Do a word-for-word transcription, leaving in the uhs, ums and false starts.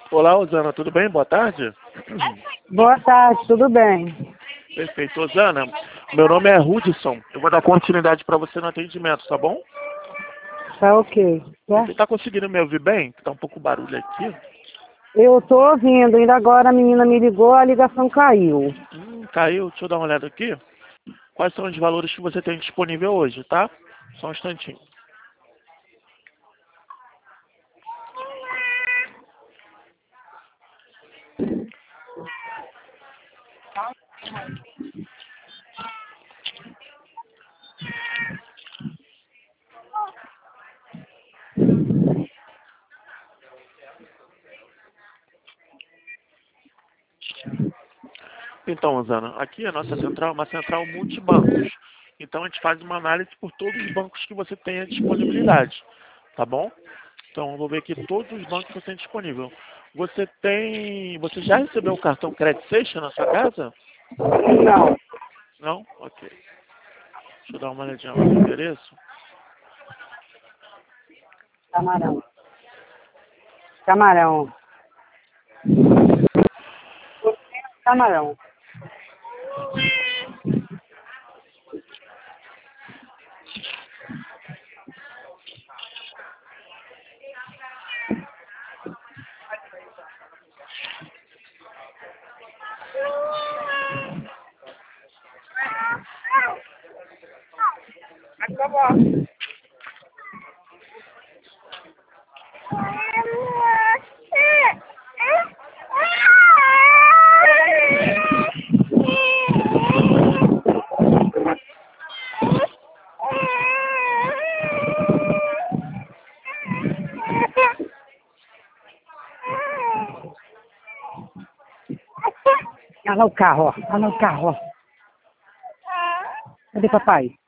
Olá, Osana, tudo bem? Boa tarde. Boa tarde, tudo bem? Perfeito. Osana, meu nome é Hudson. Eu vou dar continuidade para você no atendimento, tá bom? Tá ok. Tá? Você está conseguindo me ouvir bem? Tá um pouco barulho aqui. Eu tô ouvindo, ainda agora a menina me ligou, a ligação caiu. Hum, caiu. Deixa eu dar uma olhada aqui. Quais são os valores que você tem disponível hoje, tá? Só um instantinho. Então, Osana, aqui a nossa central é uma central multibancos. Então a gente faz uma análise por todos os bancos que você tenha disponibilidade, tá bom? Então eu vou ver aqui todos os bancos que você tem disponível. Você tem. Você já recebeu o cartão Credit Station na sua casa? Não. Não? Ok. Deixa eu dar uma olhadinha no endereço. Camarão. Camarão. Camarão. Olha lá o carro, ó. Olha lá o carro, ó. Cadê papai?